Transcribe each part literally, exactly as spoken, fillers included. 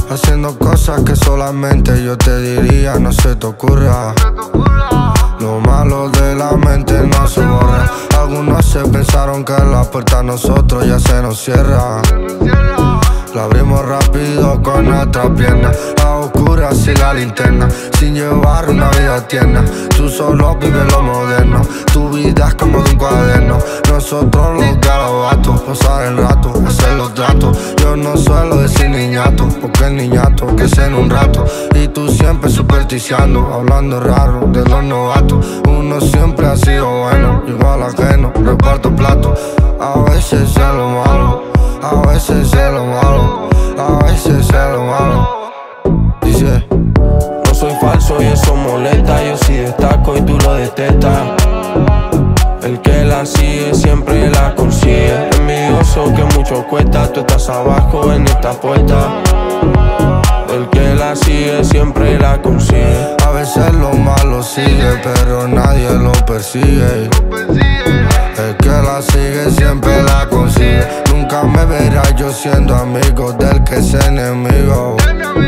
haciendo cosas que solamente yo te diría, no se te ocurra. Lo malo de la mente no se borra. Algunos se pensaron que la puerta a nosotros ya se nos cierra. La abrimos rápido con nuestra pierna, a oscuras y la linterna, sin llevar una vida tierna. Tú solo vives lo moderno, tu vida es como de un cuaderno. Nosotros los garabatos, pasar el rato, hacer los tratos. Yo no suelo decir niñato, porque el niñato que es en un rato. Y tú siempre supersticiando, hablando raro de los novatos. Uno siempre ha sido bueno, igual ajeno, reparto platos. A veces es lo malo, a veces es lo malo, a veces es lo malo. Dice: no soy falso y eso molesta, yo sí destaco y tú lo detestas. El que la sigue siempre la consigue. Envidioso que mucho cuesta, tú estás abajo en esta puerta. El que la sigue siempre la consigue. A veces lo malo sigue, pero nadie lo persigue. El que la sigue siempre la consigue. Nunca me verás yo siendo amigo del que es enemigo.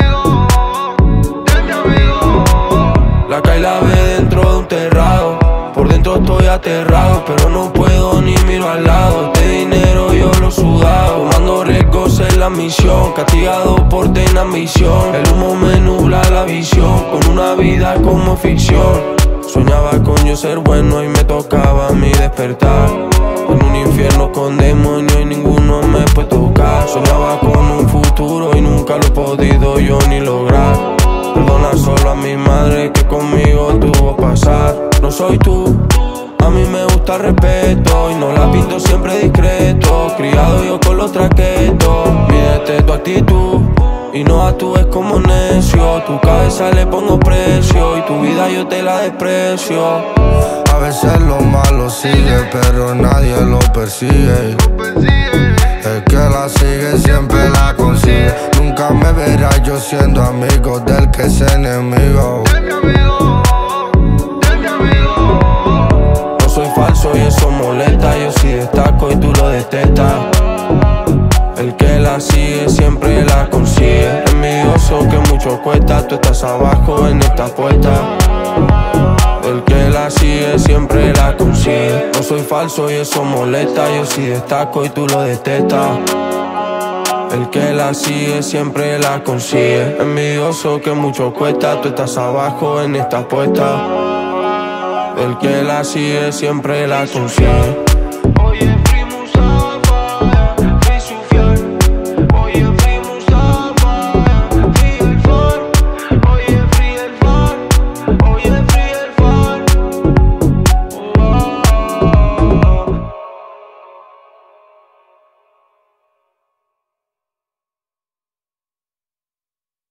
La cae la ve dentro de un terrado. Por dentro estoy aterrado, pero no puedo ni miro al lado. Este dinero yo lo he sudado, tomando riesgos en la misión, castigado por tener ambición. El humo me nubla la visión, con una vida como ficción. Soñaba con yo ser bueno y me tocaba a mí despertar en un infierno con demonios y ninguno me puede tocar. Soñaba con un futuro y nunca lo he podido yo ni lograr. Perdona solo a mi madre que conmigo tuvo pasar. No soy tú, a mí me gusta el respeto y no la pinto siempre discreto. Criado yo con los traquetos, mídete tu actitud y no actúes como necio. Tu cabeza le pongo precio y tu vida yo te la desprecio. A veces lo malo sigue, pero nadie lo persigue. El que la sigue siempre la consigue. Nunca me verás yo siendo amigo del que es enemigo. No soy falso y eso molesta, yo sí destaco y tú lo detestas. El que la sigue siempre la consigue. Envidioso que mucho cuesta, tú estás abajo en esta puerta. El que la sigue siempre la consigue. No soy falso y eso molesta, yo sí destaco y tú lo detestas. El que la sigue siempre la consigue. Envidioso que mucho cuesta, tú estás abajo en esta puerta. El que la sigue siempre la consigue.